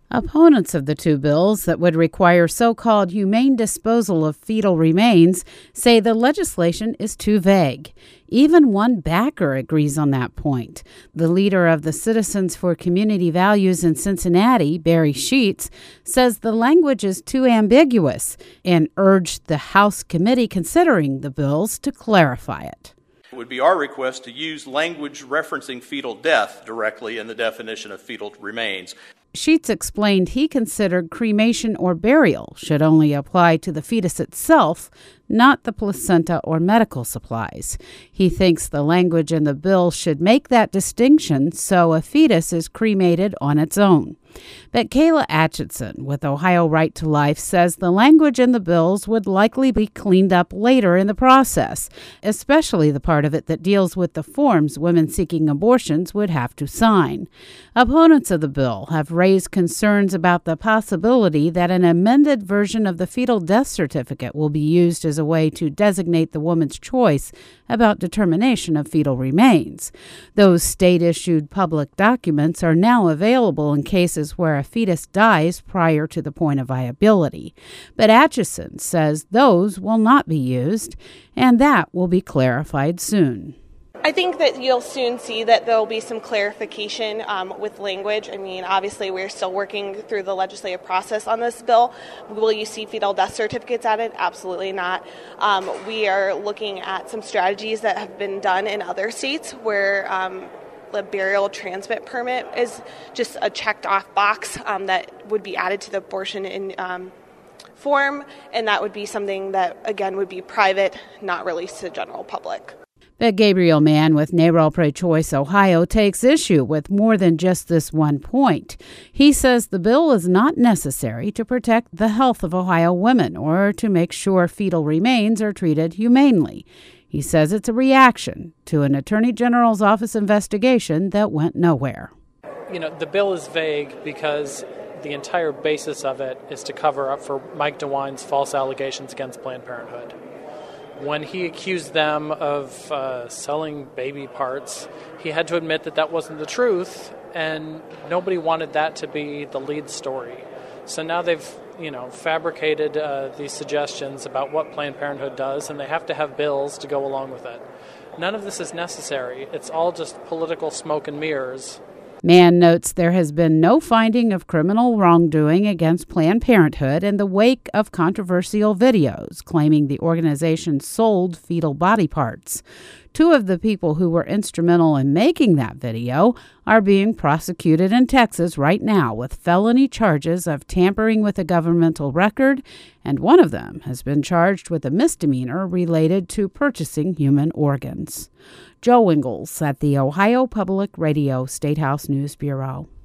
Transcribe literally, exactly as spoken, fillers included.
Opponents of the two bills that would require so-called humane disposal of fetal remains say the legislation is too vague. Even one backer agrees on that point. The leader of the Citizens for Community Values in Cincinnati, Barry Sheets, says the language is too ambiguous and urged the House committee considering the bills to clarify it. It would be our request to use language referencing fetal death directly in the definition of fetal remains. Sheets explained he considered cremation or burial should only apply to the fetus itself, not the placenta or medical supplies. He thinks the language in the bill should make that distinction so a fetus is cremated on its own. But Kayla Atchison with Ohio Right to Life says the language in the bills would likely be cleaned up later in the process, especially the part of it that deals with the forms women seeking abortions would have to sign. Opponents of the bill have raised concerns about the possibility that an amended version of the fetal death certificate will be used as a way to designate the woman's choice about determination of fetal remains. Those state-issued public documents are now available in cases where a fetus dies prior to the point of viability. But Atchison says those will not be used, and that will be clarified soon. I think that you'll soon see that there will be some clarification um, with language. I mean, obviously, we're still working through the legislative process on this bill. Will you see fetal death certificates added? Absolutely not. Um, we are looking at some strategies that have been done in other states where um, the burial transmit permit is just a checked off box um, that would be added to the abortion in um, form, and that would be something that, again, would be private, not released to the general public. But Gabriel Mann with NARAL Pro-Choice Ohio takes issue with more than just this one point. He says the bill is not necessary to protect the health of Ohio women or to make sure fetal remains are treated humanely. He says it's a reaction to an Attorney General's office investigation that went nowhere. You know, the bill is vague because the entire basis of it is to cover up for Mike DeWine's false allegations against Planned Parenthood. When he accused them of uh, selling baby parts, he had to admit that that wasn't the truth, and nobody wanted that to be the lead story. So now they've, you know, fabricated uh, these suggestions about what Planned Parenthood does, and they have to have bills to go along with it. None of this is necessary. It's all just political smoke and mirrors. Mann notes there has been no finding of criminal wrongdoing against Planned Parenthood in the wake of controversial videos claiming the organization sold fetal body parts. Two of the people who were instrumental in making that video are being prosecuted in Texas right now with felony charges of tampering with a governmental record, and one of them has been charged with a misdemeanor related to purchasing human organs. Joe Ingles at the Ohio Public Radio State House News Bureau.